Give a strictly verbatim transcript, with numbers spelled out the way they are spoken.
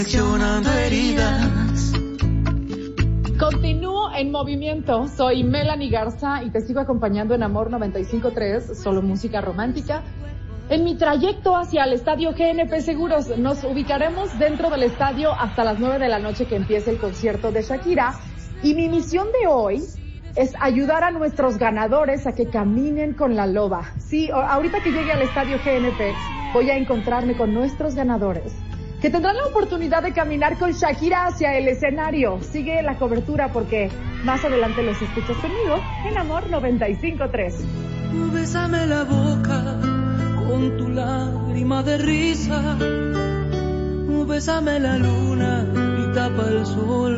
Leccionando heridas. Continúo en movimiento, soy Melanie Garza y te sigo acompañando en Amor noventa y cinco punto tres, solo música romántica. En mi trayecto hacia el estadio G N P Seguros, nos ubicaremos dentro del estadio hasta las nueve de la noche que empiece el concierto de Shakira. Y mi misión de hoy es ayudar a nuestros ganadores a que caminen con la loba. Sí, ahorita que llegue al estadio G N P voy a encontrarme con nuestros ganadores que tendrán la oportunidad de caminar con Shakira hacia el escenario. Sigue la cobertura porque más adelante los escuchas conmigo en Amor noventa y cinco punto tres. Bésame la boca con tu lágrima de risa. Bésame la luna y tapa el sol.